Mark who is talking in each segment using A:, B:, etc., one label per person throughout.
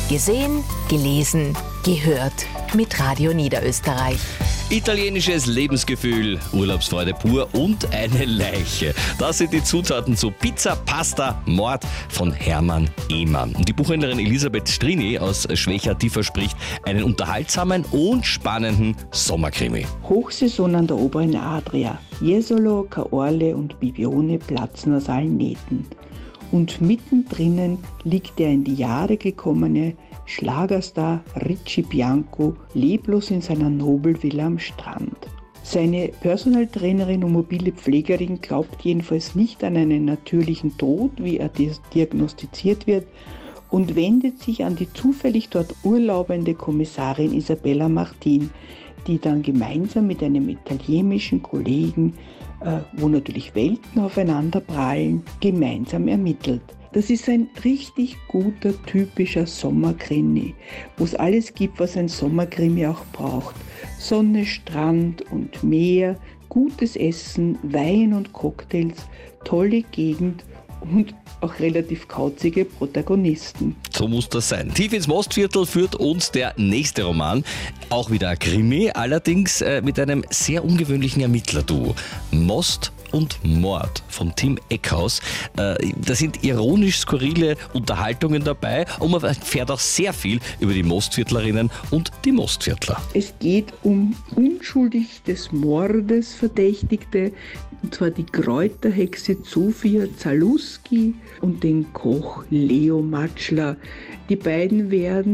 A: Gesehen, gelesen, gehört mit Radio Niederösterreich.
B: Italienisches Lebensgefühl, Urlaubsfreude pur und eine Leiche. Das sind die Zutaten zu Pizza, Pasta, Mord von Hermann Ehmann. Und die Buchhändlerin Elisabeth Strini aus Schwechat, die verspricht einen unterhaltsamen und spannenden Sommerkrimi.
C: Hochsaison an der oberen Adria. Jesolo, Caorle und Bibione platzen aus allen Nähten. Und mittendrin liegt der in die Jahre gekommene Schlagerstar Ricci Bianco leblos in seiner Nobelvilla am Strand. Seine Personal Trainerin und mobile Pflegerin glaubt jedenfalls nicht an einen natürlichen Tod, wie er diagnostiziert wird, und wendet sich an die zufällig dort urlaubende Kommissarin Isabella Martin, die dann gemeinsam mit einem italienischen Kollegen, wo natürlich Welten aufeinander prallen, gemeinsam ermittelt. Das ist ein richtig guter, typischer Sommerkrimi, wo es alles gibt, was ein Sommerkrimi auch braucht. Sonne, Strand und Meer, gutes Essen, Wein und Cocktails, tolle Gegend und auch relativ kauzige Protagonisten.
B: So muss das sein. Tief ins Mostviertel führt uns der nächste Roman. Auch wieder ein Krimi, allerdings mit einem sehr ungewöhnlichen Ermittlerduo. Most und Mord von Tim Eckhaus. Da sind ironisch skurrile Unterhaltungen dabei und man erfährt auch sehr viel über die Mostviertlerinnen und die Mostviertler.
C: Es geht um unschuldig des Mordes Verdächtigte, und zwar die Kräuterhexe Zofia Zaluski und den Koch Leo Matschler. Die beiden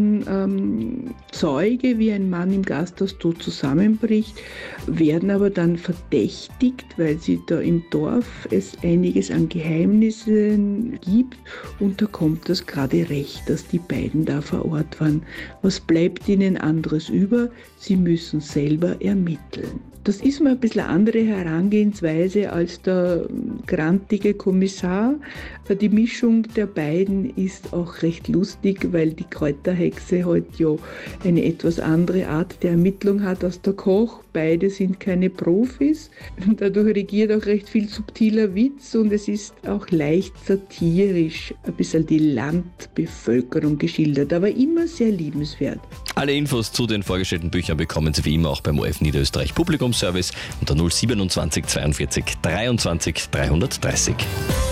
C: werden Zeuge, wie ein Mann im Gasthaus tot zusammenbricht, werden aber dann verdächtigt, weil sie da im Dorf es einiges an Geheimnissen gibt, und da kommt das gerade recht, dass die beiden da vor Ort waren. Was bleibt ihnen anderes über? Sie müssen selber ermitteln. Das ist mal ein bisschen eine andere Herangehensweise als der grantige Kommissar. Die Mischung der beiden ist auch recht lustig, weil die Kräuterhexe halt ja eine etwas andere Art der Ermittlung hat als der Koch. Beide sind keine Profis. Dadurch regiert auch recht viel subtiler Witz und es ist auch leicht satirisch ein bisschen die Landbevölkerung geschildert, aber immer sehr liebenswert.
B: Alle Infos zu den vorgestellten Büchern bekommen Sie wie immer auch beim ORF Niederösterreich Publikumsservice unter 027 42 23 330.